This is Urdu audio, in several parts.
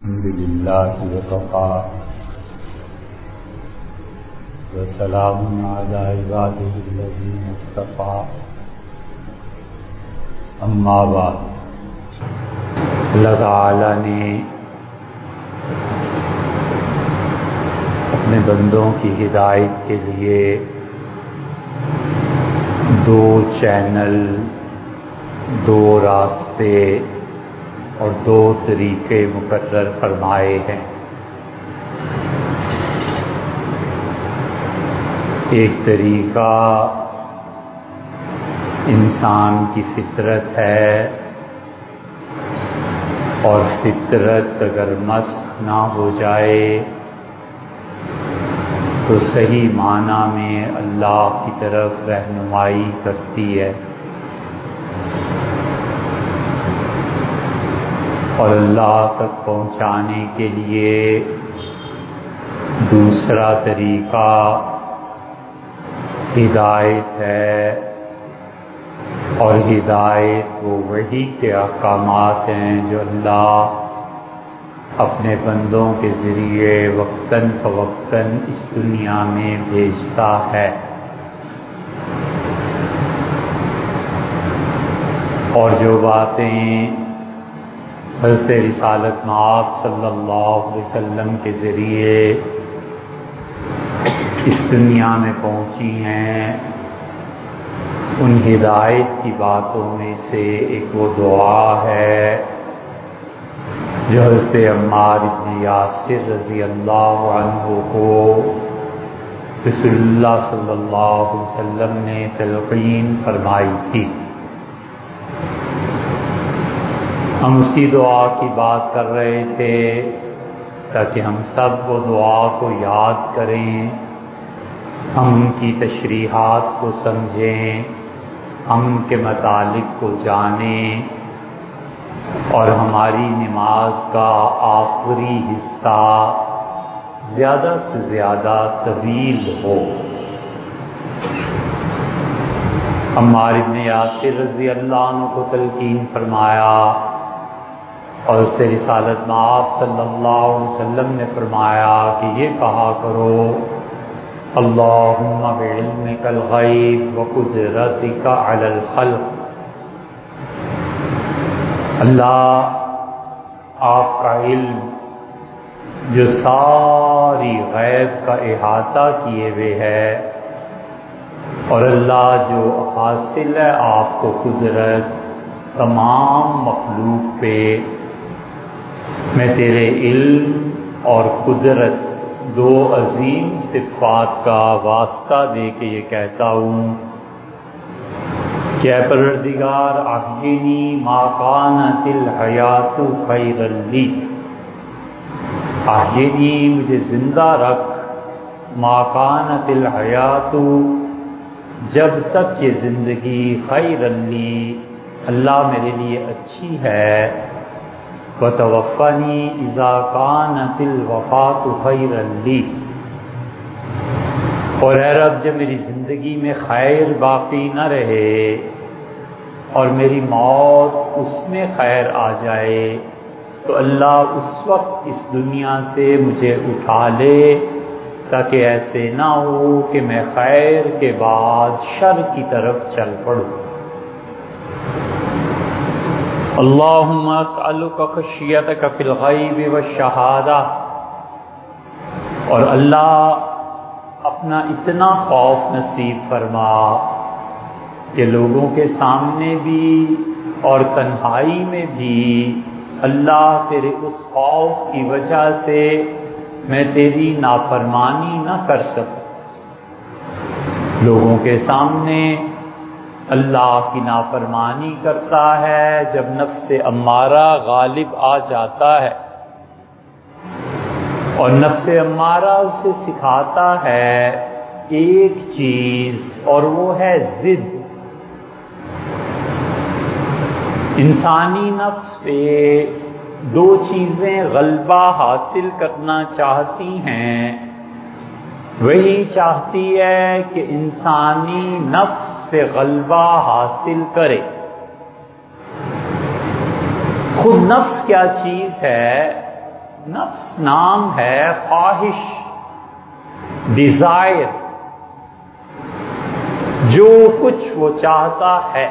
الحمد لله وكفى وسلام على عباده الذين اصطفى اما بعد۔ اللہ تعالی نے اپنے بندوں کی ہدایت کے لیے دو چینل، دو راستے اور دو طریقے مقرر فرمائے ہیں۔ ایک طریقہ انسان کی فطرت ہے، اور فطرت اگر مسخ نہ ہو جائے تو صحیح معنی میں اللہ کی طرف رہنمائی کرتی ہے، اور اللہ تک پہنچانے کے لیے دوسرا طریقہ ہدایت ہے، اور ہدایت وہ وحی کے احکامات ہیں جو اللہ اپنے بندوں کے ذریعے وقتاً فوقتاً اس دنیا میں بھیجتا ہے۔ اور جو باتیں حضرت رسالت مآب صلی اللہ علیہ وسلم کے ذریعے اس دنیا میں پہنچی ہیں، ان ہدایت کی باتوں میں سے ایک وہ دعا ہے جو حضرت عمار بن یاسر رضی اللہ عنہ کو رسول اللہ صلی اللہ علیہ وسلم نے تلقین فرمائی تھی۔ ہم اسی دعا کی بات کر رہے تھے تاکہ ہم سب وہ دعا کو یاد کریں، ہم ان کی تشریحات کو سمجھیں، ہم ان کے متعلق کو جانیں، اور ہماری نماز کا آخری حصہ زیادہ سے زیادہ طویل ہو۔ عمار بن یاسر رضی اللہ عنہ کو تلقین فرمایا، اور حضرت رسالت مآب صلی اللہ علیہ وسلم نے فرمایا کہ یہ کہا کرو: اللہم بعلمک الغیب وقدرتک علی الخلق۔ اللہ، آپ کا علم جو ساری غیب کا احاطہ کیے ہوئے ہے، اور اللہ جو حاصل ہے آپ کو قدرت تمام مخلوق پہ، میں تیرے علم اور قدرت دو عظیم صفات کا واسطہ دے کے یہ کہتا ہوں کہ اے پروردگار، احیینی ما کانت الحیات خیرا لی، احیینی مجھے زندہ رکھ، ما کانت الحیات جب تک یہ زندگی خیرا لی اللہ میرے لیے اچھی ہے، وتوفنی اذا کانت الوفات خیرا لی، اور اے رب جب میری زندگی میں خیر باقی نہ رہے اور میری موت اس میں خیر آ جائے تو اللہ اس وقت اس دنیا سے مجھے اٹھا لے، تاکہ ایسے نہ ہو کہ میں خیر کے بعد شر کی طرف چل پڑوں۔ اللہم اسألک خشیتک فی الغیب والشہادہ، اور اللہ اپنا اتنا خوف نصیب فرما کہ لوگوں کے سامنے بھی اور تنہائی میں بھی اللہ تیرے اس خوف کی وجہ سے میں تیری نافرمانی نہ کر سکوں۔ لوگوں کے سامنے اللہ کی نافرمانی کرتا ہے جب نفس امارہ غالب آ جاتا ہے، اور نفس امارہ اسے سکھاتا ہے ایک چیز، اور وہ ہے ضد۔ انسانی نفس پہ دو چیزیں غلبہ حاصل کرنا چاہتی ہیں، وہی چاہتی ہے کہ انسانی نفس پہ غلبہ حاصل کرے۔ خود نفس کیا چیز ہے نفس نام ہے خواہش، ڈیزائر، جو کچھ وہ چاہتا ہے،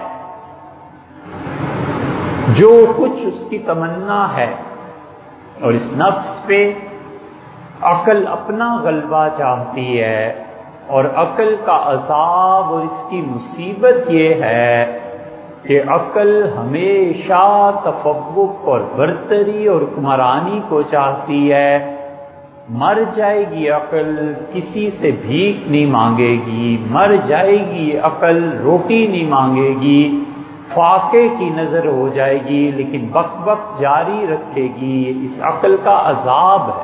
جو کچھ اس کی تمنا ہے، اور اس نفس پہ عقل اپنا غلبہ چاہتی ہے، اور عقل کا عذاب اور اس کی مصیبت یہ ہے کہ عقل ہمیشہ تفوق اور برتری اور حکمرانی کو چاہتی ہے۔ مر جائے گی عقل، کسی سے بھیک نہیں مانگے گی، مر جائے گی عقل، روٹی نہیں مانگے گی، فاقے کی نظر ہو جائے گی، لیکن بک بک جاری رکھے گی۔ اس عقل کا عذاب ہے۔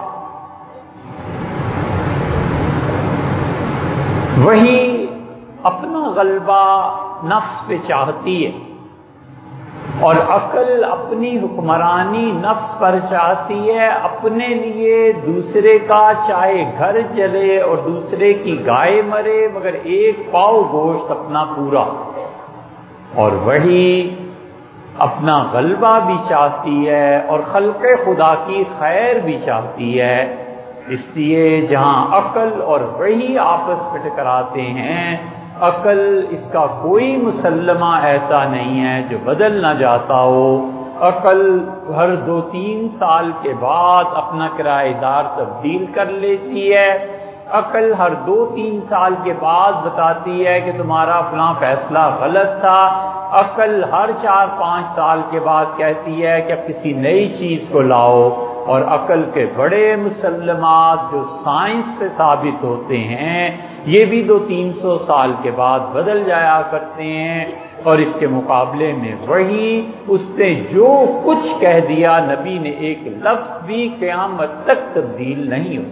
وہی اپنا غلبہ نفس پہ چاہتی ہے، اور عقل اپنی حکمرانی نفس پر چاہتی ہے، اپنے لیے دوسرے کا چاہے گھر جلے اور دوسرے کی گائے مرے، مگر ایک پاؤ گوشت اپنا پورا۔ اور وہی اپنا غلبہ بھی چاہتی ہے اور خلق خدا کی خیر بھی چاہتی ہے۔ اس لیے جہاں عقل اور وہی آپس میں ٹکراتے ہیں، عقل اس کا کوئی مسلمہ ایسا نہیں ہے جو بدل نہ جاتا ہو۔ عقل ہر 2-3 سال کے بعد اپنا کرایہ دار تبدیل کر لیتی ہے۔ عقل ہر 2-3 سال کے بعد بتاتی ہے کہ تمہارا فلاں فیصلہ غلط تھا۔ عقل ہر 4-5 سال کے بعد کہتی ہے کہ اب کسی نئی چیز کو لاؤ، اور عقل کے بڑے مسلمات جو سائنس سے ثابت ہوتے ہیں یہ بھی 200-300 سال کے بعد بدل جایا کرتے ہیں۔ اور اس کے مقابلے میں وہی اس نے جو کچھ کہہ دیا، نبی نے ایک لفظ بھی قیامت تک تبدیل نہیں ہو۔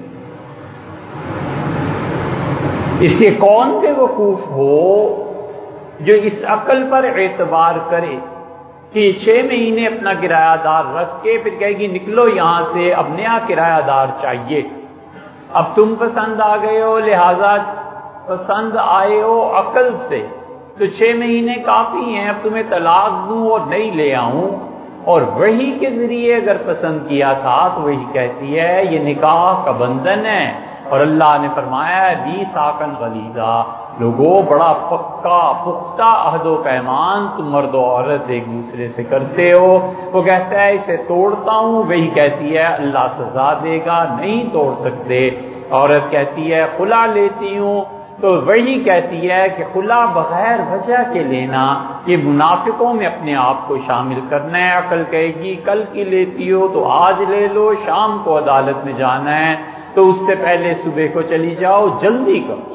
اس سے کون بے وقوف ہو جو اس عقل پر اعتبار کرے کہ 6 مہینے اپنا کرایہ دار رکھ کے پھر کہے گی نکلو یہاں سے، اب نیا کرایہ دار چاہیے۔ اب تم پسند آ گئے ہو، لہذا پسند آئے ہو عقل سے تو 6 مہینے کافی ہیں، اب تمہیں طلاق دوں اور نہیں لے آؤں۔ اور وہی کے ذریعے اگر پسند کیا تھا تو وہی کہتی ہے یہ نکاح کا بندھن ہے، اور اللہ نے فرمایا ہے میثاقاً غلیظا، لوگوں بڑا پکا پختہ عہد و پیمان تم مرد و عورت ایک دوسرے سے کرتے ہو۔ وہ کہتا ہے اسے توڑتا ہوں، وہی کہتی ہے اللہ سزا دے گا، نہیں توڑ سکتے۔ عورت کہتی ہے خلا لیتی ہوں، تو وہی کہتی ہے کہ خلا بغیر وجہ کے لینا یہ منافقوں میں اپنے آپ کو شامل کرنا ہے۔ عقل کہے گی کل کی لیتی ہو تو آج لے لو، شام کو عدالت میں جانا ہے تو اس سے پہلے صبح کو چلی جاؤ، جلدی کرو۔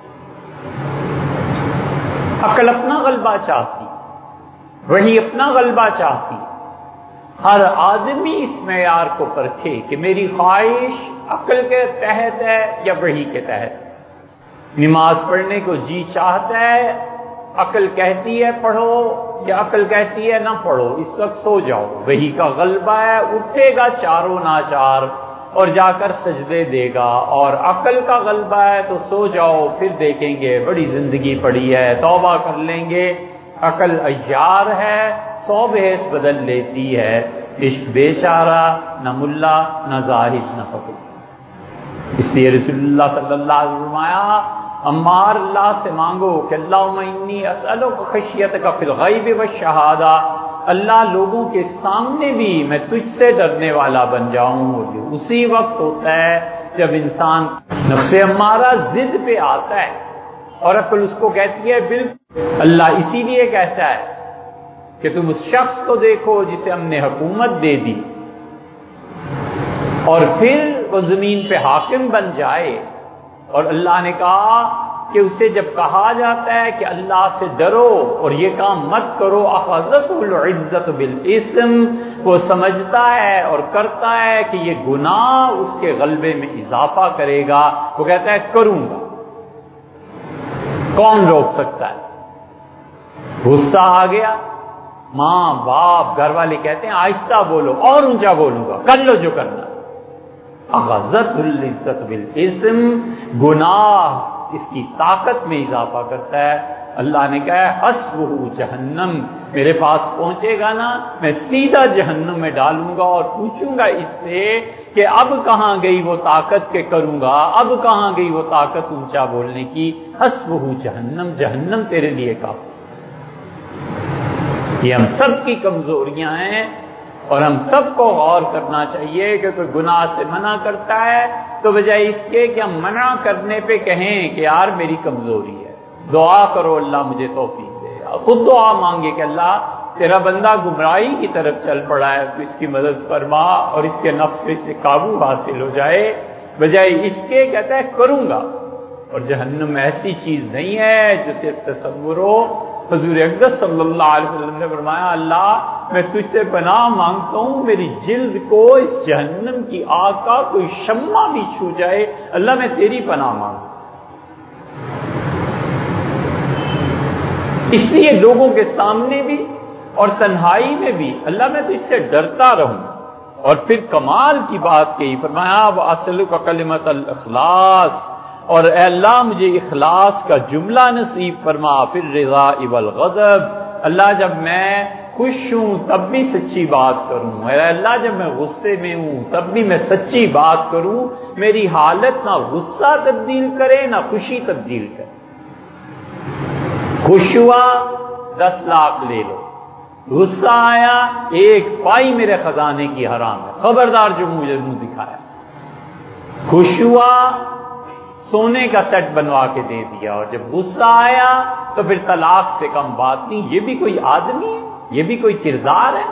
عقل اپنا غلبہ چاہتی، وہی اپنا غلبہ چاہتی۔ ہر آدمی اس معیار کو پرکھے کہ میری خواہش عقل کے تحت ہے یا وحی کے تحت۔ نماز پڑھنے کو جی چاہتا ہے، عقل کہتی ہے پڑھو یا عقل کہتی ہے نہ پڑھو، اس وقت سو جاؤ، وحی کا غلبہ ہے، اٹھے گا چاروں ناچار اور جا کر سجدے دے گا۔ اور عقل کا غلبہ ہے تو سو جاؤ، پھر دیکھیں گے بڑی زندگی پڑی ہے، توبہ کر لیں گے۔ عقل عیار ہے، 100 بحث بدل لیتی ہے، عشق بے چارہ، نہ ملا نہ زاہد نہ فقیر۔ اس لیے رسول اللہ صلی اللہ علیہ وسلم فرمایا عمار اللہ سے مانگو کہ اللہم انی اسألک خشیتک فی الغیب والشہادہ، اللہ لوگوں کے سامنے بھی میں تجھ سے ڈرنے والا بن جاؤں۔ اور یہ اسی وقت ہوتا ہے جب انسان نفس امارہ ضد پہ آتا ہے اور عقل اس کو کہتی ہے بالکل۔ اللہ اسی لیے کہتا ہے کہ تم اس شخص کو دیکھو جسے ہم نے حکومت دے دی اور پھر وہ زمین پہ حاکم بن جائے، اور اللہ نے کہا کہ اسے جب کہا جاتا ہے کہ اللہ سے ڈرو اور یہ کام مت کرو، اخذتہ العزت بالاسم، وہ سمجھتا ہے اور کرتا ہے کہ یہ گناہ اس کے غلبے میں اضافہ کرے گا، وہ کہتا ہے کروں گا، کون روک سکتا ہے؟ غصہ آ گیا، ماں باپ گھر والے کہتے ہیں آہستہ بولو، اور اونچا بولوں گا، کر لو جو کرنا۔ اخذت العزت بالاسم، گناہ اس کی طاقت میں اضافہ کرتا ہے۔ اللہ نے کہا ہے حسبہ جہنم، میرے پاس پہنچے گا نا میں سیدھا جہنم میں ڈالوں گا اور پوچھوں گا اس سے کہ اب کہاں گئی وہ طاقت کہ کروں گا، اب کہاں گئی وہ طاقت اونچا بولنے کی، حسبہ جہنم، جہنم تیرے لیے کافی۔ یہ ہم سب کی کمزوریاں ہیں، اور ہم سب کو غور کرنا چاہیے کہ کوئی گناہ سے منع کرتا ہے تو بجائے اس کے کہ ہم منع کرنے پہ کہیں کہ یار میری کمزوری ہے، دعا کرو اللہ مجھے توفیق دے، خود دعا مانگے کہ اللہ تیرا بندہ گمراہی کی طرف چل پڑا ہے تو اس کی مدد فرما اور اس کے نفس پہ سے قابو حاصل ہو جائے، بجائے اس کے کہتا ہے کروں گا۔ اور جہنم ایسی چیز نہیں ہے جو صرف تصور ہو۔ حضور اقدس صلی اللہ علیہ وسلم نے فرمایا اللہ میں تجھ سے پناہ مانگتا ہوں میری جلد کو اس جہنم کی آگ کا کوئی شمع بھی چھو جائے، اللہ میں تیری پناہ مانگتا ہوں۔ اس لیے لوگوں کے سامنے بھی اور تنہائی میں بھی اللہ میں تجھ سے ڈرتا رہوں۔ اور پھر کمال کی بات کہی، فرمایا وَأَسْأَلُكَ كَلِمَةَ الْإِخْلَاصِ، اور اے اللہ مجھے اخلاص کا جملہ نصیب فرما، پھر رضا والغضب، اللہ جب میں خوش ہوں تب بھی سچی بات کروں، اے اللہ جب میں غصے میں ہوں تب بھی میں سچی بات کروں، میری حالت نہ غصہ تبدیل کرے نہ خوشی تبدیل کرے۔ خوش ہوا 10 لاکھ لے لو، غصہ آیا 1 پائی میرے خزانے کی حرام ہے، خبردار جو مجھے منہ دکھایا۔ خوش ہوا سونے کا سیٹ بنوا کے دے دیا، اور جب غصہ آیا تو پھر طلاق سے کم بات نہیں۔ یہ بھی کوئی آدمی ہے؟ یہ بھی کوئی کردار ہے؟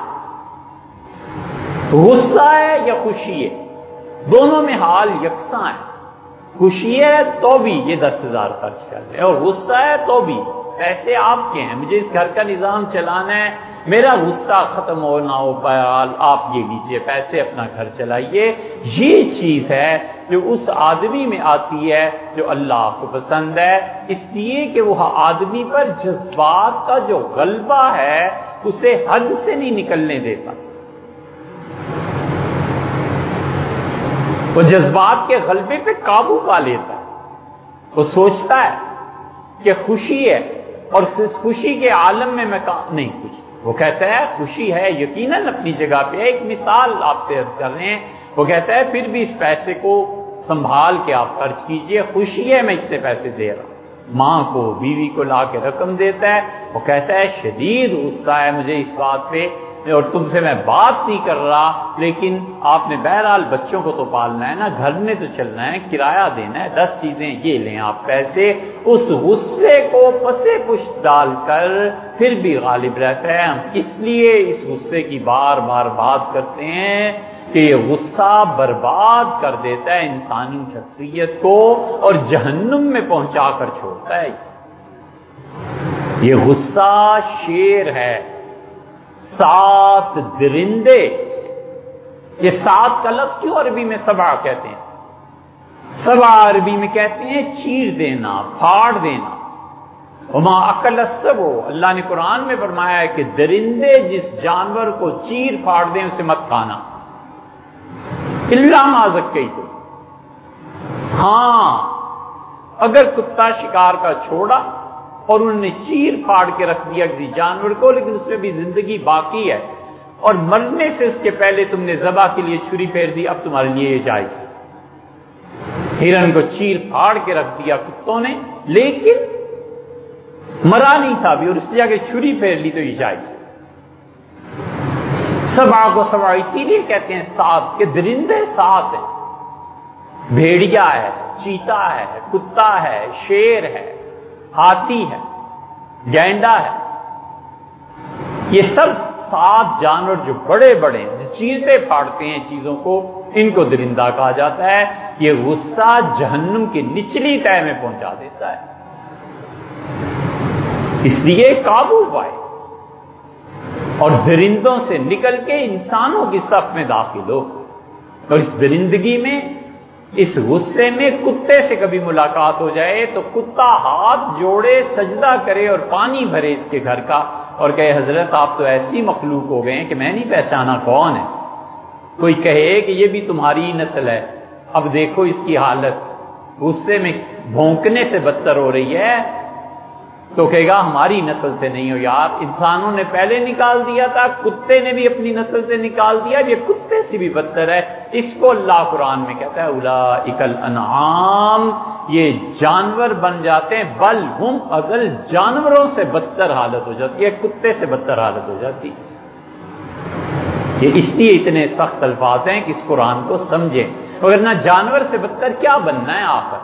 غصہ ہے یا خوشی ہے؟ دونوں میں حال یکساں ہے۔ خوشی ہے تو بھی یہ 10,000 خرچ کر رہے، اور غصہ ہے تو بھی پیسے آپ کے ہیں، مجھے اس گھر کا نظام چلانا ہے، میرا غصہ ختم ہو نہ ہو پایا، آپ یہ لیجئے پیسے اپنا گھر چلائیے۔ یہ چیز ہے جو اس آدمی میں آتی ہے جو اللہ کو پسند ہے، اس لیے کہ وہ آدمی پر جذبات کا جو غلبہ ہے اسے حد سے نہیں نکلنے دیتا۔ وہ جذبات کے غلبے پہ قابو پا لیتا ہے۔ وہ سوچتا ہے کہ خوشی ہے اور اس خوشی کے عالم میں نہیں کچھ، وہ کہتا ہے خوشی ہے یقیناً اپنی جگہ پہ۔ ایک مثال آپ سے عرض کر رہے ہیں، وہ کہتا ہے پھر بھی اس پیسے کو سنبھال کے آپ خرچ کیجئے، خوشی ہے میں اتنے پیسے دے رہا ہوں۔ ماں کو بیوی کو لا کے رقم دیتا ہے، وہ کہتا ہے شدید غصہ ہے مجھے اس بات پہ، اور تم سے میں بات نہیں کر رہا، لیکن آپ نے بہرحال بچوں کو تو پالنا ہے نا، گھر میں تو چلنا ہے، کرایہ دینا ہے، 10 چیزیں یہ لیں آپ پیسے۔ اس غصے کو پسے پشت ڈال کر پھر بھی غالب رہتا ہے۔ ہم اس لیے اس غصے کی بار بار بات کرتے ہیں کہ یہ غصہ برباد کر دیتا ہے انسانی شخصیت کو اور جہنم میں پہنچا کر چھوڑتا ہے۔ یہ غصہ شیر ہے، 7 درندے، یہ 7 کا لفظ کیوں عربی میں 7 کہتے ہیں؟ 7 عربی میں کہتے ہیں چیر دینا، پھاڑ دینا۔ وما اکل السبع، اللہ نے قرآن میں فرمایا ہے کہ درندے جس جانور کو چیر پھاڑ دیں اسے مت کھانا، الا ما ذکیتم، ہاں اگر کتا شکار کا چھوڑا اور انہوں نے چیر پھاڑ کے رکھ دیا کسی جانور کو لیکن اس میں بھی زندگی باقی ہے اور مرنے سے اس کے پہلے تم نے ذبح کے لیے چھری پھیر دی، اب تمہارے لیے یہ جائز ہے۔ ہرن کو چیر پھاڑ کے رکھ دیا کتوں نے لیکن مرا نہیں تھا بھی اور اس جگہ چھری پھیر لی تو یہ جائز ہے۔ 7 کو 7 اسی لیے کہتے ہیں 7 کہ درندے 7 ہیں، بھیڑیا ہے، چیتا ہے، کتا ہے، شیر ہے، ہاتھی ہے، گینڈا ہے، یہ سب 7 جانور جو بڑے بڑے ہیں، چیرتے پھاڑتے ہیں چیزوں کو، ان کو درندہ کہا جاتا ہے۔ یہ غصہ جہنم کی نچلی تہہ میں پہنچا دیتا ہے، اس لیے قابو پائے اور درندوں سے نکل کے انسانوں کی صف میں داخل ہو۔ اور اس درندگی میں، اس غصے میں کتے سے کبھی ملاقات ہو جائے تو کتا ہاتھ جوڑے سجدہ کرے اور پانی بھرے اس کے گھر کا اور کہے حضرت آپ تو ایسی مخلوق ہو گئے ہیں کہ میں نہیں پہچانا کون ہے۔ کوئی کہے کہ یہ بھی تمہاری نسل ہے، اب دیکھو اس کی حالت، غصے میں بھونکنے سے بدتر ہو رہی ہے۔ تو کہے گا ہماری نسل سے نہیں ہو یار، انسانوں نے پہلے نکال دیا تھا، کتے نے بھی اپنی نسل سے نکال دیا، یہ کتے سے بھی بدتر ہے۔ اس کو اللہ قرآن میں کہتا ہے اولئک الانعام، یہ جانور بن جاتے ہیں، بل ہم اضل، جانوروں سے بدتر حالت ہو جاتی ہے، کتے سے بدتر حالت ہو جاتی ہے۔ یہ اس لیے اتنے سخت الفاظ ہیں کہ اس قرآن کو سمجھیں، ورنہ جانور سے بدتر کیا بننا ہے آخر۔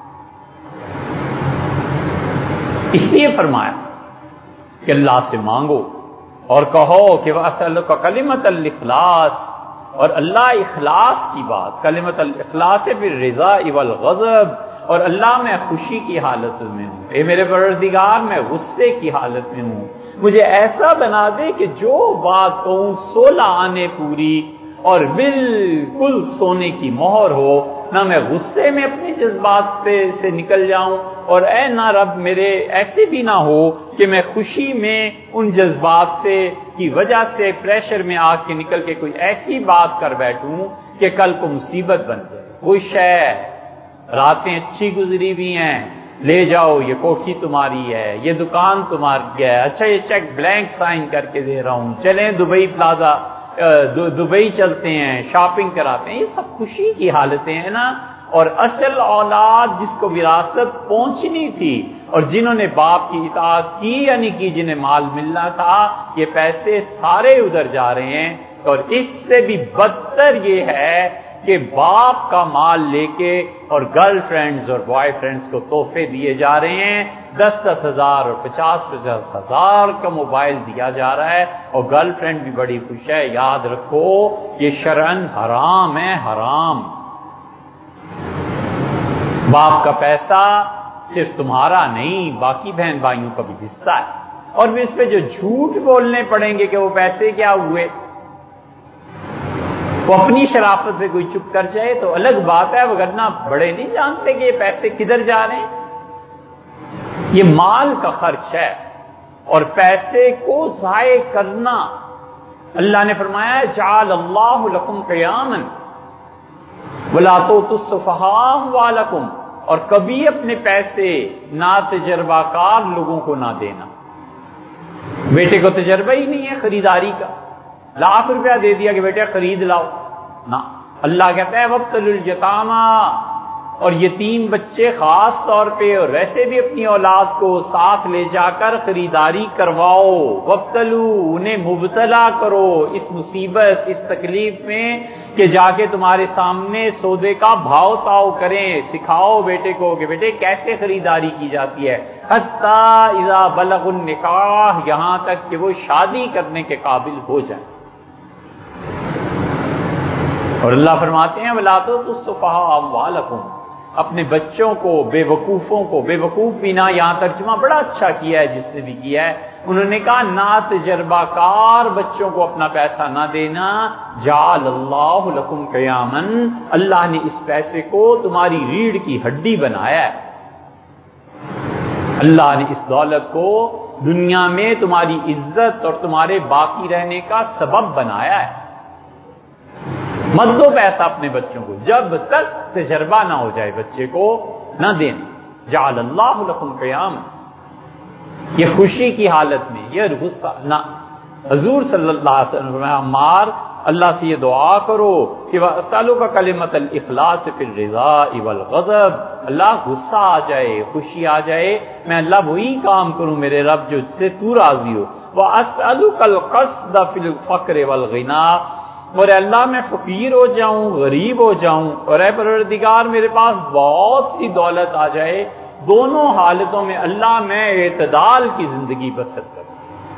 اس لیے فرمایا کہ اللہ سے مانگو اور کہو کہ وَأَسْأَلُكَ كَلِمَةَ الْإِخْلَاصِ، اور اللہ اخلاص کی بات، کلمۃ الاخلاص بالرضا والغضب، اور اللہ میں خوشی کی حالت میں ہوں، اے میرے پروردگار میں غصے کی حالت میں ہوں، مجھے ایسا بنا دے کہ جو بات کہوں 16 آنے پوری اور بالکل سونے کی مہر ہو، نہ میں غصے میں اپنے جذبات سے نکل جاؤں، اور اے نہ رب میرے ایسے بھی نہ ہو کہ میں خوشی میں ان جذبات سے کی وجہ سے پریشر میں آ کے نکل کے کوئی ایسی بات کر بیٹھوں کہ کل کو مصیبت بن جائے۔ خوش ہے، راتیں اچھی گزری بھی ہیں، لے جاؤ یہ کوٹھی تمہاری ہے، یہ دکان تمہاری ہے، اچھا یہ چیک بلینک سائن کر کے دے رہا ہوں، چلیں دبئی پلازا، دبئی چلتے ہیں، شاپنگ کراتے ہیں، یہ سب خوشی کی حالتیں ہیں نا۔ اور اصل اولاد جس کو وراثت پہنچنی تھی اور جنہوں نے باپ کی اطاعت کی یا نہیں کی، جنہیں مال ملنا تھا، یہ پیسے سارے ادھر جا رہے ہیں۔ اور اس سے بھی بدتر یہ ہے کہ باپ کا مال لے کے اور گرل فرینڈز اور بوائے فرینڈز کو تحفے دیے جا رہے ہیں، 10-10 ہزار اور 50-50 ہزار کا موبائل دیا جا رہا ہے، اور گرل فرینڈ بھی بڑی خوش ہے۔ یاد رکھو یہ شرعاً حرام ہے، حرام۔ باپ کا پیسہ صرف تمہارا نہیں، باقی بہن بھائیوں کا بھی حصہ ہے، اور بھی اس پہ جو جھوٹ بولنے پڑیں گے کہ وہ پیسے کیا ہوئے، وہ اپنی شرافت سے کوئی چپ کر جائے تو الگ بات ہے، وگرنہ بڑے نہیں جانتے کہ یہ پیسے کدھر جا رہے ہیں۔ یہ مال کا خرچ ہے، اور پیسے کو ضائع کرنا، اللہ نے فرمایا جعل اللہ لکم قیاما ولا تؤتوا السفہاء اموالکم، اور کبھی اپنے پیسے ناتجربہ کار لوگوں کو نہ دینا۔ بیٹے کو تجربہ ہی نہیں ہے خریداری کا، ₹1,00,000 دے دیا کہ بیٹے خرید لاؤ، نہ۔ اللہ کہتا ہے وابتلوا الیتامی، اور یتیم بچے خاص طور پہ اور ویسے بھی اپنی اولاد کو ساتھ لے جا کر خریداری کرواؤ، وابتلوا، انہیں مبتلا کرو اس مصیبت، اس تکلیف میں کہ جا کے تمہارے سامنے سودے کا بھاؤ تاؤ کریں، سکھاؤ بیٹے کو کہ بیٹے کیسے خریداری کی جاتی ہے، حتی اذا بلغ النکاح، یہاں تک کہ وہ شادی کرنے کے قابل ہو جائے۔ اور اللہ فرماتے ہیں وَلَا تُؤْتُوا السُّفَهَاءَ أَمْوَالَكُمْ، اپنے بچوں کو، بے وقوفوں کو، بے وقوف بنا یہاں ترجمہ بڑا اچھا کیا ہے جس نے بھی کیا ہے، انہوں نے کہا نا تجربہ کار بچوں کو اپنا پیسہ نہ دینا، جعل اللہ لکم قیاما، اللہ نے اس پیسے کو تمہاری ریڑھ کی ہڈی بنایا ہے، اللہ نے اس دولت کو دنیا میں تمہاری عزت اور تمہارے باقی رہنے کا سبب بنایا ہے۔ مت دو پیسہ اپنے بچوں کو جب تک تجربہ نہ ہو جائے، بچے کو نہ دینا۔ جعل اللہ لکم قیاما، یہ خوشی کی حالت میں، یہ غصہ نہ۔ حضور صلی اللہ علیہ وسلم عمار اللہ سے یہ دعا کرو کہ وَأَسْأَلُكَ كَلِمَةَ الْإِخْلَاصِ فِي الرِّضَاءِ وَالْغَضَبِ، اللہ غصہ آ جائے، خوشی آ جائے، میں اللہ وہی کام کروں میرے رب جو سے تو راضی ہو۔ وَأَسْأَلُكَ الْقَصْدَ فِي الْفَقْرِ وَالْغِنَى، اور اللہ میں فقیر ہو جاؤں، غریب ہو جاؤں، اور اے پروردگار میرے پاس بہت سی دولت آ جائے، دونوں حالتوں میں اللہ میں اعتدال کی زندگی بسر کروں۔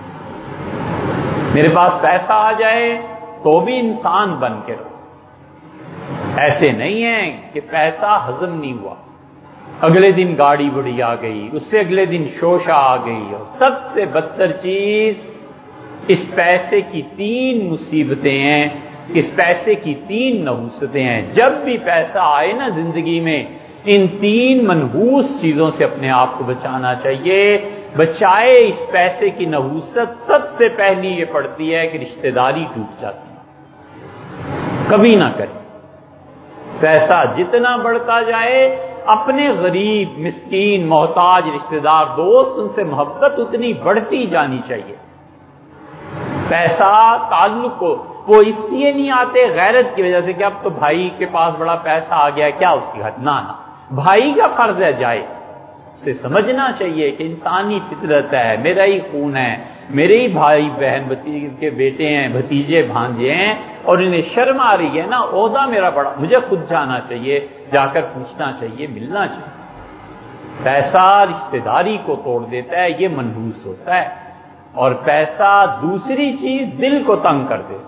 میرے پاس پیسہ آ جائے تو بھی انسان بن کے رہو، ایسے نہیں ہے کہ پیسہ ہضم نہیں ہوا، اگلے دن گاڑی بڑی آ گئی، اس سے اگلے دن شوشہ آ گئی، اور سب سے بدتر چیز اس پیسے کی 3 مصیبتیں ہیں، اس پیسے کی 3 نحوستیں ہیں۔ جب بھی پیسہ آئے نا زندگی میں، ان 3 منحوس چیزوں سے اپنے آپ کو بچانا چاہیے۔ بچائے اس پیسے کی نحوست سب سے پہلی یہ پڑتی ہے کہ رشتہ داری ٹوٹ جاتی ہے، کبھی نہ کرے۔ پیسہ جتنا بڑھتا جائے اپنے غریب، مسکین، محتاج رشتہ دار، دوست، ان سے محبت اتنی بڑھتی جانی چاہیے۔ پیسہ تعلق کو وہ اس لیے نہیں آتے غیرت کی وجہ سے کہ اب تو بھائی کے پاس بڑا پیسہ آ گیا، کیا اس کی حد، نہ بھائی کا فرض ہے جائے، اسے سمجھنا چاہیے کہ انسانی فطرت ہے، میرا ہی خون ہے، میرے ہی بھائی بہن کے بیٹے ہیں، بھتیجے بھانجے ہیں، اور انہیں شرم آ رہی ہے نا، عہدہ میرا بڑا، مجھے خود جانا چاہیے، جا کر پوچھنا چاہیے، ملنا چاہیے۔ پیسہ رشتہ داری کو توڑ دیتا ہے، یہ منحوس ہوتا ہے، اور پیسہ دوسری چیز دل کو تنگ کر دے،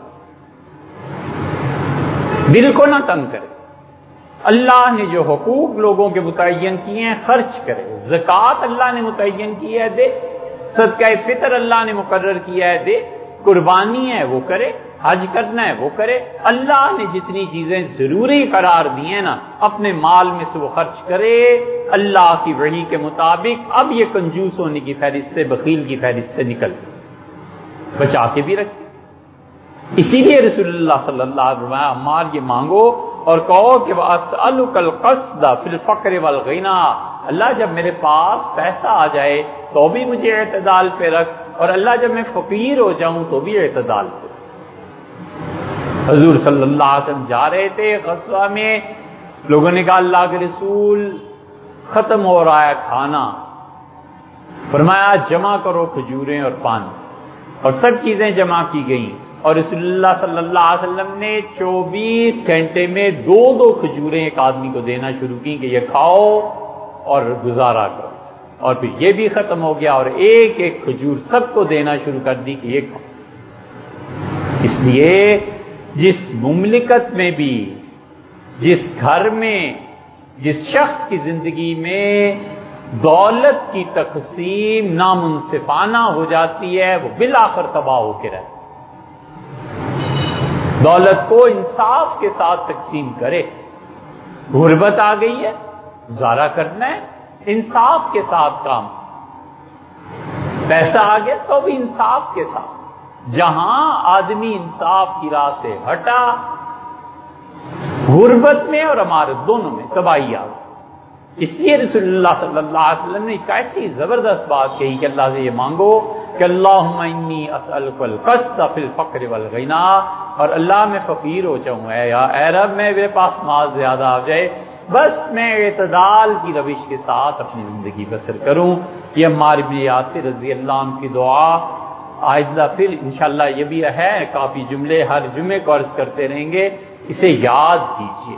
دل کو نہ تنگ کرے۔ اللہ نے جو حقوق لوگوں کے متعین کیے ہیں خرچ کرے، زکوٰۃ اللہ نے متعین کی ہے دے، صدقہ فطر اللہ نے مقرر کیا ہے دے، قربانی ہے وہ کرے، حج کرنا ہے وہ کرے، اللہ نے جتنی چیزیں ضروری قرار دی ہیں نا اپنے مال میں سے وہ خرچ کرے اللہ کی وحی کے مطابق۔ اب یہ کنجوس ہونے کی فہرست سے، بخیل کی فہرست سے نکل بچا کے بھی رکھے۔ اسی لیے رسول اللہ صلی اللہ علیہ وسلم عمار یہ مانگو اور کہو کہ وَأَسْأَلُكَ الْقَصْدَ فِي الْفَقْرِ وَالْغِنَى، اللہ جب میرے پاس پیسہ آ جائے تو بھی مجھے اعتدال پہ رکھ، اور اللہ جب میں فقیر ہو جاؤں تو بھی اعتدال پہ۔ حضور صلی اللہ علیہ وسلم جا رہے تھے غزوہ میں، لوگوں نے کہا اللہ کے رسول ختم ہو رہا ہے کھانا، فرمایا جمع کرو کھجوریں اور پانی، اور سب چیزیں جمع کی گئیں، اور رسول اللہ صلی اللہ علیہ وسلم نے 24 گھنٹے میں 2 کھجوریں ایک آدمی کو دینا شروع کی کہ یہ کھاؤ اور گزارا کرو، اور پھر یہ بھی ختم ہو گیا اور ایک ایک کھجور سب کو دینا شروع کر دی کہ یہ کھاؤ۔ اس لیے جس مملکت میں بھی، جس گھر میں، جس شخص کی زندگی میں دولت کی تقسیم نامنصفانہ ہو جاتی ہے وہ بالآخر تباہ ہو کے رہتا ہے۔ دولت کو انصاف کے ساتھ تقسیم کرے، غربت آ گئی ہے گزارا کرنا ہے، انصاف کے ساتھ کام، پیسہ آ گیا تو بھی انصاف کے ساتھ۔ جہاں آدمی انصاف کی راہ سے ہٹا، غربت میں اور ہمارے دونوں میں تباہی آ گئی۔ اس لیے رسول اللہ صلی اللہ علیہ وسلم نے ایک ایسی زبردست بات کہی کہ اللہ سے یہ مانگو کہ اللہم انی اسألک القصد فی الفقر والغنی، اور اللہ میں فقیر ہو جاؤں، اے رب میرے پاس مال زیادہ آ جائے، بس میں اعتدال کی روش کے ساتھ اپنی زندگی بسر کروں۔ یہ عمار بن یاسر رضی اللہ عنہ کی دعا آئندہ پھر انشاءاللہ یہ بھی ہے، کافی جملے ہر جمعے کو عرض کرتے رہیں گے، اسے یاد کیجئے،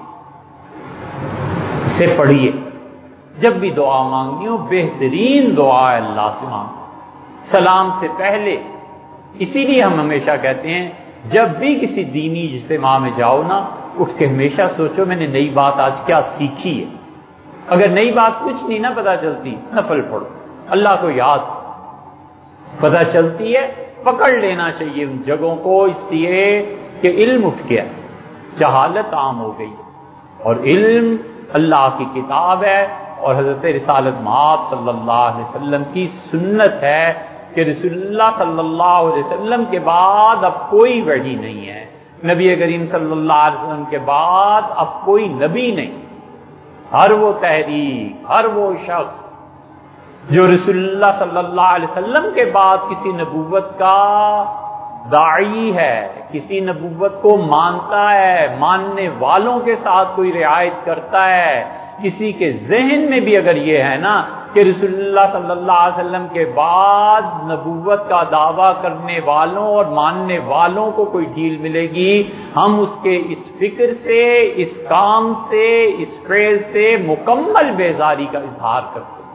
اسے پڑھیے، جب بھی دعا مانگنی ہو بہترین دعا ہے اللہ سے مانگو سلام سے پہلے۔ اسی لیے ہم ہمیشہ کہتے ہیں جب بھی کسی دینی اجتماع میں جاؤ نا، اٹھ کے ہمیشہ سوچو میں نے نئی بات آج کیا سیکھی ہے، اگر نئی بات کچھ نہیں نہ پتہ چلتی نفل پڑھو، اللہ کو یاد پتہ چلتی ہے پکڑ لینا چاہیے ان جگہوں کو، اس لیے کہ علم اٹھ گیا، جہالت عام ہو گئی، اور علم اللہ کی کتاب ہے، اور حضرت رسالت مآب صلی اللہ علیہ وسلم کی سنت ہے کہ رسول اللہ صلی اللہ علیہ وسلم کے بعد اب کوئی وحی نہیں ہے، نبی کریم صلی اللہ علیہ وسلم کے بعد اب کوئی نبی نہیں۔ ہر وہ تحریک، ہر وہ شخص جو رسول اللہ صلی اللہ علیہ وسلم کے بعد کسی نبوت کا داعی ہے، کسی نبوت کو مانتا ہے، ماننے والوں کے ساتھ کوئی رعایت کرتا ہے، کسی کے ذہن میں بھی اگر یہ ہے نا کہ رسول اللہ صلی اللہ علیہ وسلم کے بعد نبوت کا دعویٰ کرنے والوں اور ماننے والوں کو کوئی ڈھیل ملے گی، ہم اس کے اس فکر سے، اس کام سے، اس فعل سے مکمل بیزاری کا اظہار کرتے ہیں۔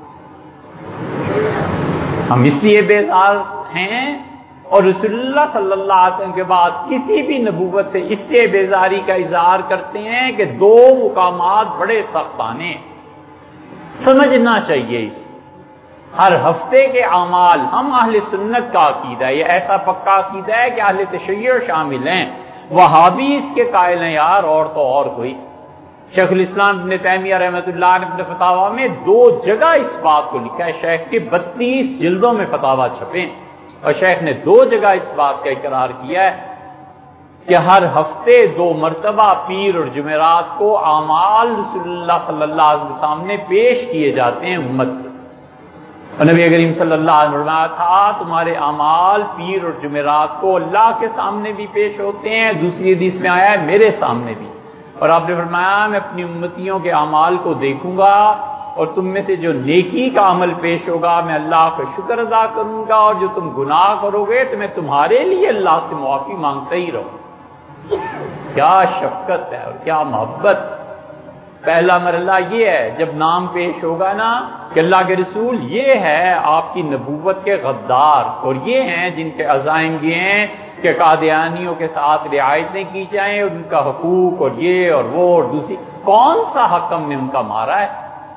ہم اس لیے بیزار ہیں اور رسول اللہ صلی اللہ علیہ وسلم کے بعد کسی بھی نبوت سے اس سے بیزاری کا اظہار کرتے ہیں کہ 2 مقامات بڑے سخت آنے، سمجھنا چاہیے اس ہر ہفتے کے اعمال۔ ہم اہل سنت کا عقیدہ ہے، یہ ایسا پکا عقیدہ ہے کہ اہل تشیع شامل ہیں، وہابی اس کے قائل ہیں یار، اور تو اور کوئی۔ شیخ الاسلام ابن تیمیہ رحمۃ اللہ علیہ نے فتاویٰ میں 2 جگہ اس بات کو لکھا ہے، شیخ کے 32 جلدوں میں فتاویٰ چھپے، اور شیخ نے 2 جگہ اس بات کا اقرار کیا ہے کہ ہر ہفتے 2 مرتبہ پیر اور جمعرات کو اعمال رسول اللہ صلی اللہ علیہ وسلم کے سامنے پیش کیے جاتے ہیں امت کے. اور نبی کریم صلی اللہ علیہ وسلم نے فرمایا تھا تمہارے اعمال پیر اور جمعرات کو اللہ کے سامنے بھی پیش ہوتے ہیں. دوسری حدیث میں آیا ہے میرے سامنے بھی. اور آپ نے فرمایا میں اپنی امتیوں کے اعمال کو دیکھوں گا اور تم میں سے جو نیکی کا عمل پیش ہوگا میں اللہ کا شکر ادا کروں گا، اور جو تم گناہ کرو گے تو میں تمہارے لیے اللہ سے معافی مانگتا ہی رہوں. کیا شفقت ہے اور کیا محبت. پہلا مرحلہ یہ ہے جب نام پیش ہوگا نا کہ اللہ کے رسول یہ ہے آپ کی نبوت کے غدار، اور یہ ہیں جن کے عزائم یہ ہیں کہ قادیانیوں کے ساتھ رعایتیں کی جائیں اور ان کا حقوق اور یہ اور وہ اور دوسری. کون سا حق ہم نے ان کا مارا ہے؟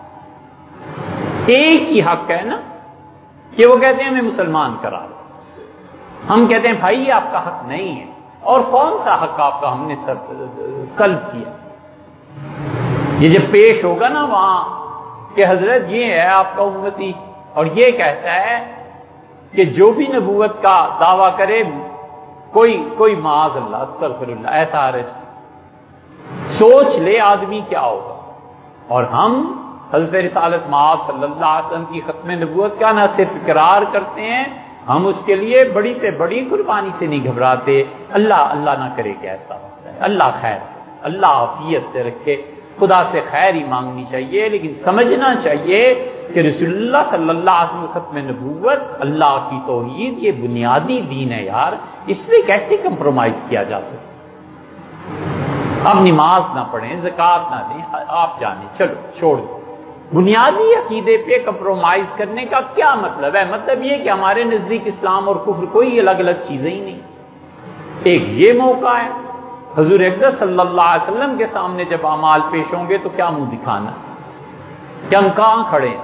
ایک ہی حق ہے نا کہ وہ کہتے ہیں ہمیں مسلمان کرا دو. ہم کہتے ہیں بھائی یہ آپ کا حق نہیں ہے. اور کون سا حق آپ کا ہم نے سلب کیا؟ یہ جب پیش ہوگا نا وہاں کہ حضرت یہ ہے آپ کا امتی، اور یہ کہتا ہے کہ جو بھی نبوت کا دعویٰ کرے کوئی معاذ اللہ استغفر اللہ ایسا عرض سوچ لے آدمی کیا ہوگا. اور ہم حضرت رسالت مآب صلی اللہ علیہ وسلم کی ختم نبوت کا نہ صرف اقرار کرتے ہیں، ہم اس کے لیے بڑی سے بڑی قربانی سے نہیں گھبراتے. اللہ نہ کرے کہ ایسا ہوتا ہے. اللہ خیر، اللہ عافیت سے رکھے. خدا سے خیر ہی مانگنی چاہیے، لیکن سمجھنا چاہیے کہ رسول اللہ صلی اللہ علیہ وسلم ختم نبوت اللہ کی توحید یہ بنیادی دین ہے یار. اس میں کیسے کمپرومائز کیا جا سکتا؟ اب نماز نہ پڑھیں، زکوٰۃ نہ دیں، آپ جانیں، چلو چھوڑ دو. بنیادی عقیدے پہ کمپرومائز کرنے کا کیا مطلب ہے؟ مطلب یہ کہ ہمارے نزدیک اسلام اور کفر کوئی الگ الگ چیزیں ہی نہیں. ایک یہ موقع ہے حضور اقدس صلی اللہ علیہ وسلم کے سامنے جب اعمال پیش ہوں گے تو کیا منہ دکھانا کہ ہم کہاں کھڑے ہیں.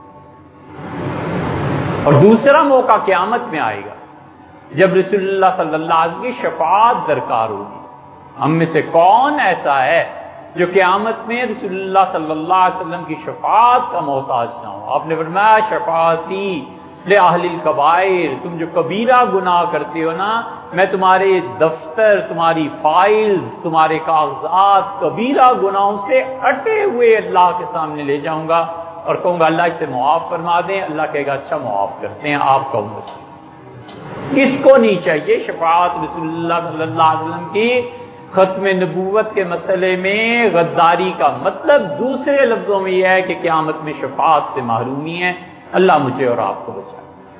اور دوسرا موقع قیامت میں آئے گا جب رسول اللہ صلی اللہ علیہ وسلم کی شفاعت درکار ہوگی. ہم میں سے کون ایسا ہے جو قیامت میں رسول اللہ صلی اللہ علیہ وسلم کی شفاعت کا محتاج نہ ہو؟ آپ نے فرمایا شفاعتی لأہل الکبائر، تم جو کبیرہ گناہ کرتے ہو نا میں تمہارے دفتر، تمہاری فائلز، تمہارے کاغذات کبیرہ گناہوں سے اٹے ہوئے اللہ کے سامنے لے جاؤں گا اور کہوں گا اللہ اسے معاف فرما دیں. اللہ کہے گا اچھا معاف کرتے ہیں آپ کا امت. کس کو نہیں چاہیے شفاعت رسول اللہ صلی اللہ علیہ وسلم کی؟ ختم نبوت کے مسئلے میں غداری کا مطلب دوسرے لفظوں میں یہ ہے کہ قیامت میں شفاعت سے محرومی ہے. اللہ مجھے اور آپ کو بچائے.